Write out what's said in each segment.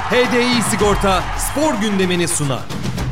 HDI Sigorta spor gündemini sunar.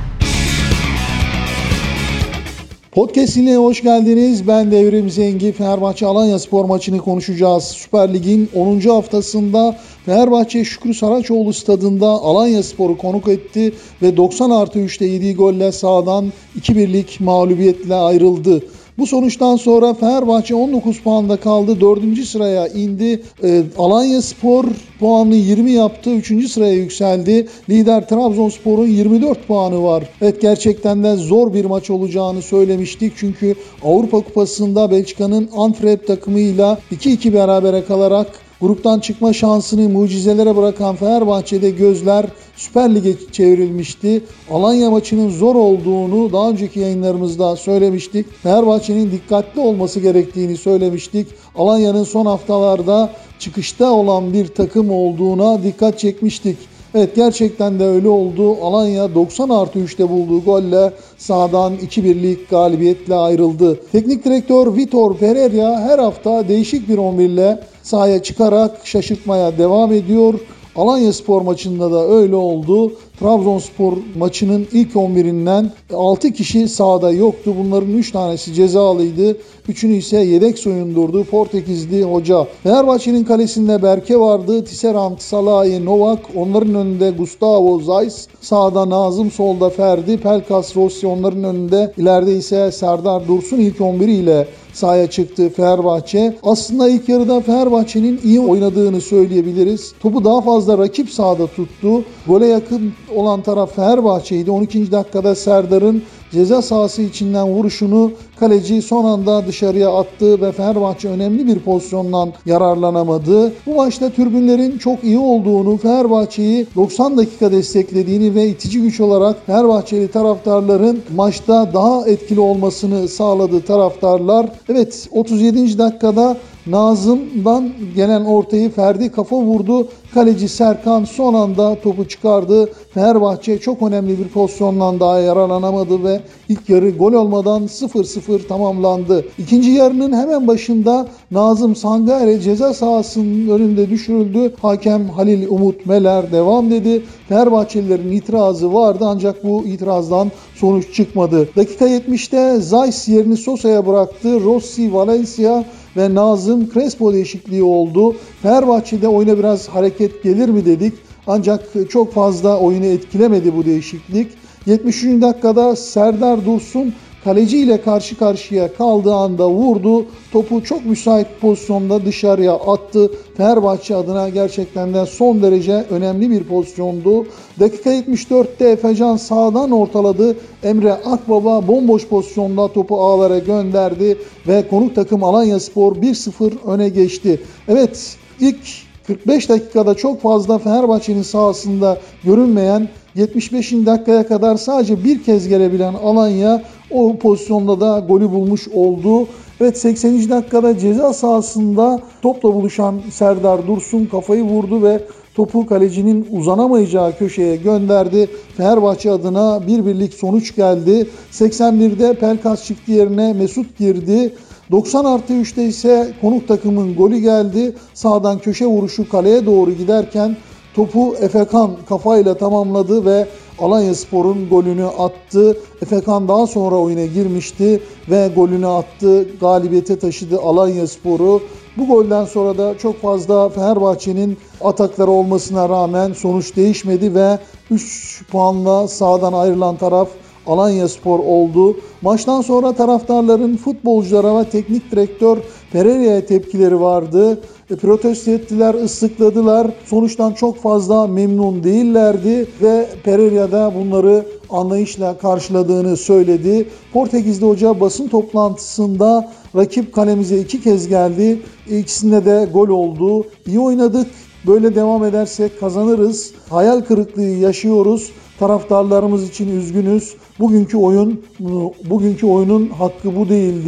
Podcast'ine hoş geldiniz. Ben Devrim Zengi. Fenerbahçe Alanyaspor maçını konuşacağız. Süper Lig'in 10. haftasında Fenerbahçe Şükrü Saraçoğlu stadında Alanyaspor'u konuk etti ve 90+3'te yediği golle sahadan 2-1'lik mağlubiyetle ayrıldı. Bu sonuçtan sonra Fenerbahçe 19 puanda kaldı. 4. sıraya indi. Alanyaspor puanını 20 yaptı. 3. sıraya yükseldi. Lider Trabzonspor'un 24 puanı var. Evet, gerçekten de zor bir maç olacağını söylemiştik. Çünkü Avrupa Kupası'nda Belçika'nın Antwerp takımıyla 2-2 berabere kalarak gruptan çıkma şansını mucizelere bırakan Fenerbahçe'de gözler Süper Lig'e çevrilmişti. Alanya maçının zor olduğunu daha önceki yayınlarımızda söylemiştik. Fenerbahçe'nin dikkatli olması gerektiğini söylemiştik. Alanya'nın son haftalarda çıkışta olan bir takım olduğuna dikkat çekmiştik. Evet, gerçekten de öyle oldu. Alanya 90+3'te bulduğu golle sahadan 2-1'lik galibiyetle ayrıldı. Teknik direktör Vitor Pereira her hafta değişik bir 11 ile sahaya çıkarak şaşırtmaya devam ediyor. Alanyaspor maçında da öyle oldu. Trabzonspor maçının ilk 11'inden 6 kişi sahada yoktu. Bunların 3 tanesi cezalıydı. 3'ünü ise yedek soyundurdu Portekizli hoca. Fenerbahçe'nin kalesinde Berke vardı. Tisserand, Salahi, Novak. Onların önünde Gustavo Zayis. Sağda Nazım, solda Ferdi, Pelkas, Rossi onların önünde. İleride ise Serdar Dursun ilk 11 ile sahaya çıktı Fenerbahçe. Aslında ilk yarıda Fenerbahçe'nin iyi oynadığını söyleyebiliriz. Topu daha fazla rakip sahada tuttu. Gole yakın olan taraf Fenerbahçe'ydi. 12. dakikada Serdar'ın ceza sahası içinden vuruşunu kaleci son anda dışarıya attı ve Fenerbahçe önemli bir pozisyondan yararlanamadı. Bu maçta tribünlerin çok iyi olduğunu, Fenerbahçe'yi 90 dakika desteklediğini ve itici güç olarak Fenerbahçeli taraftarların maçta daha etkili olmasını sağladı taraftarlar. Evet, 37. dakikada Nazım'dan gelen ortayı Ferdi kafa vurdu. Kaleci Serkan son anda topu çıkardı. Fenerbahçe çok önemli bir pozisyondan daha yararlanamadı ve ilk yarı gol olmadan 0-0 tamamlandı. İkinci yarının hemen başında Nazım Sangare ceza sahasının önünde düşürüldü. Hakem Halil Umut Meler devam dedi. Fenerbahçelilerin itirazı vardı ancak bu itirazdan sonuç çıkmadı. Dakika 70'te Zayis yerini Sosa'ya bıraktı. Rossi, Valencia ve Nazım Crespo değişikliği oldu. Fenerbahçe'de oyuna biraz hareket gelir mi dedik. Ancak çok fazla oyunu etkilemedi bu değişiklik. 73. dakikada Serdar Dursun kaleci ile karşı karşıya kaldığı anda vurdu. Topu çok müsait pozisyonda dışarıya attı. Fenerbahçe adına gerçekten de son derece önemli bir pozisyondu. Dakika 74'te Efecan sağdan ortaladı. Emre Akbaba bomboş pozisyonda topu ağlara gönderdi ve konuk takım Alanyaspor 1-0 öne geçti. Evet, ilk 45 dakikada çok fazla Fenerbahçe'nin sahasında görünmeyen, 75. dakikaya kadar sadece bir kez gelebilen Alanya o pozisyonda da golü bulmuş oldu. Evet, 80. dakikada ceza sahasında topla buluşan Serdar Dursun kafayı vurdu ve topu kalecinin uzanamayacağı köşeye gönderdi. Fenerbahçe adına 1-1'lik sonuç geldi. 81'de Pelkas çıktı, yerine Mesut girdi. 90+3'te ise konuk takımın golü geldi. Sağdan köşe vuruşu kaleye doğru giderken topu Efekan kafayla tamamladı ve Alanyaspor'un golünü attı. Efekan daha sonra oyuna girmişti ve golünü attı. Galibiyete taşıdı Alanyaspor'u. Bu golden sonra da çok fazla Fenerbahçe'nin atakları olmasına rağmen sonuç değişmedi ve 3 puanla sahadan ayrılan taraf Alanyaspor oldu. Maçtan sonra taraftarların futbolculara ve teknik direktör Pereira'ya tepkileri vardı. Protesto ettiler, ıslıkladılar. Sonuçtan çok fazla memnun değillerdi ve Pereira da bunları anlayışla karşıladığını söyledi. Portekizli hoca basın toplantısında rakip kalemize 2 kez geldi. İkisinde de gol oldu. İyi oynadık. Böyle devam edersek kazanırız. Hayal kırıklığı yaşıyoruz. Taraftarlarımız için üzgünüz. Bugünkü oyunun hakkı bu değildi.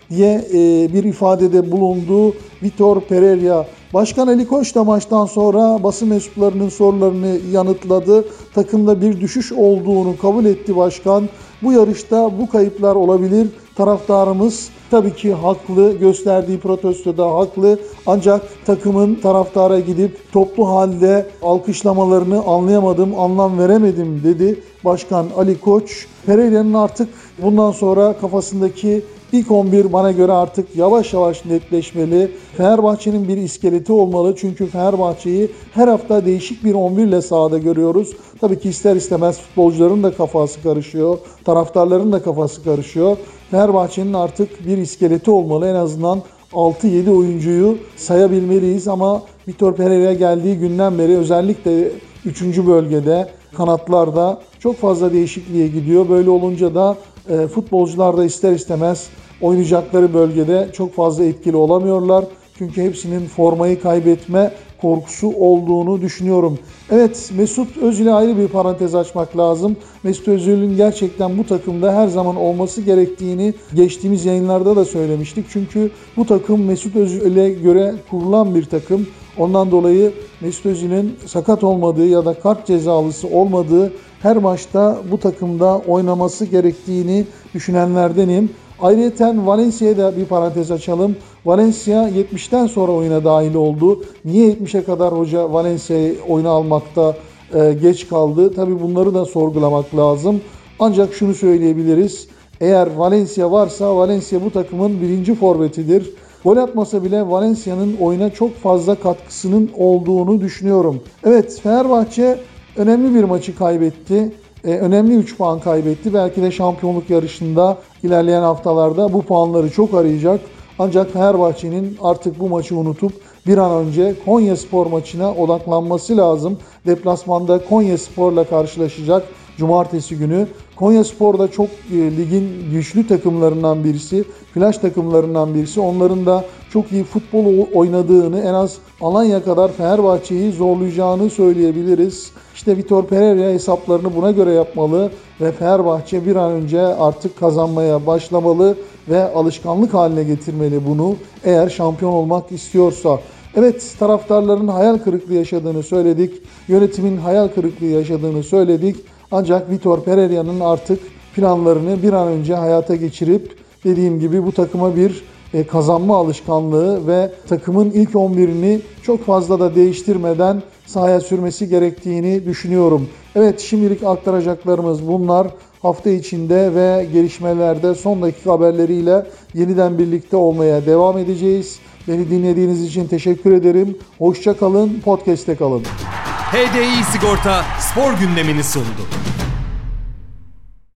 diye bir ifadede bulundu Vitor Pereira. Başkan Ali Koç da maçtan sonra basın mensuplarının sorularını yanıtladı. Takımda bir düşüş olduğunu kabul etti başkan. Bu yarışta bu kayıplar olabilir. Taraftarımız tabii ki haklı, gösterdiği protestoda haklı. Ancak takımın taraftara gidip toplu halde alkışlamalarını anlayamadım, anlam veremedim dedi Başkan Ali Koç. Pereira'nın artık bundan sonra kafasındaki İlk 11 bana göre artık yavaş yavaş netleşmeli. Fenerbahçe'nin bir iskeleti olmalı. Çünkü Fenerbahçe'yi her hafta değişik bir 11 ile sahada görüyoruz. Tabii ki ister istemez futbolcuların da kafası karışıyor. Taraftarların da kafası karışıyor. Fenerbahçe'nin artık bir iskeleti olmalı. En azından 6-7 oyuncuyu sayabilmeliyiz ama Vitor Pereira geldiği günden beri özellikle 3. bölgede kanatlarda çok fazla değişikliğe gidiyor. Böyle olunca da futbolcular da ister istemez oynayacakları bölgede çok fazla etkili olamıyorlar. Çünkü hepsinin formayı kaybetme korkusu olduğunu düşünüyorum. Evet, Mesut Özil'e ayrı bir parantez açmak lazım. Mesut Özil'in gerçekten bu takımda her zaman olması gerektiğini geçtiğimiz yayınlarda da söylemiştik. Çünkü bu takım Mesut Özil'e göre kurulan bir takım. Ondan dolayı Mesut Özil'in sakat olmadığı ya da kart cezalısı olmadığı her maçta bu takımda oynaması gerektiğini düşünenlerdenim. Ayrıca Valencia'ya da bir parantez açalım. Valencia 70'ten sonra oyuna dahil oldu. Niye 70'e kadar hoca Valencia'yı oyuna almakta geç kaldı? Tabii bunları da sorgulamak lazım. Ancak şunu söyleyebiliriz. Eğer Valencia varsa Valencia bu takımın birinci forvetidir. Gol atmasa bile Valencia'nın oyuna çok fazla katkısının olduğunu düşünüyorum. Evet, Fenerbahçe önemli bir maçı kaybetti. Önemli 3 puan kaybetti. Belki de şampiyonluk yarışında ilerleyen haftalarda bu puanları çok arayacak. Ancak Fenerbahçe'nin artık bu maçı unutup bir an önce Konyaspor maçına odaklanması lazım. Deplasmanda Konyaspor'la karşılaşacak cumartesi günü. Konyaspor da çok ligin güçlü takımlarından birisi, flash takımlarından birisi. Onların da çok iyi futbol oynadığını, en az Alanya kadar Fenerbahçe'yi zorlayacağını söyleyebiliriz. İşte Vitor Pereira hesaplarını buna göre yapmalı ve Fenerbahçe bir an önce artık kazanmaya başlamalı ve alışkanlık haline getirmeli bunu eğer şampiyon olmak istiyorsa. Evet, taraftarların hayal kırıklığı yaşadığını söyledik, yönetimin hayal kırıklığı yaşadığını söyledik. Ancak Vitor Pereira'nın artık planlarını bir an önce hayata geçirip dediğim gibi bu takıma bir kazanma alışkanlığı ve takımın ilk 11'ini çok fazla da değiştirmeden sahaya sürmesi gerektiğini düşünüyorum. Evet, şimdilik aktaracaklarımız bunlar. Hafta içinde ve gelişmelerde son dakika haberleriyle yeniden birlikte olmaya devam edeceğiz. Beni dinlediğiniz için teşekkür ederim. Hoşça kalın, podcast'te kalın. HDI Sigorta spor gündemini sundu.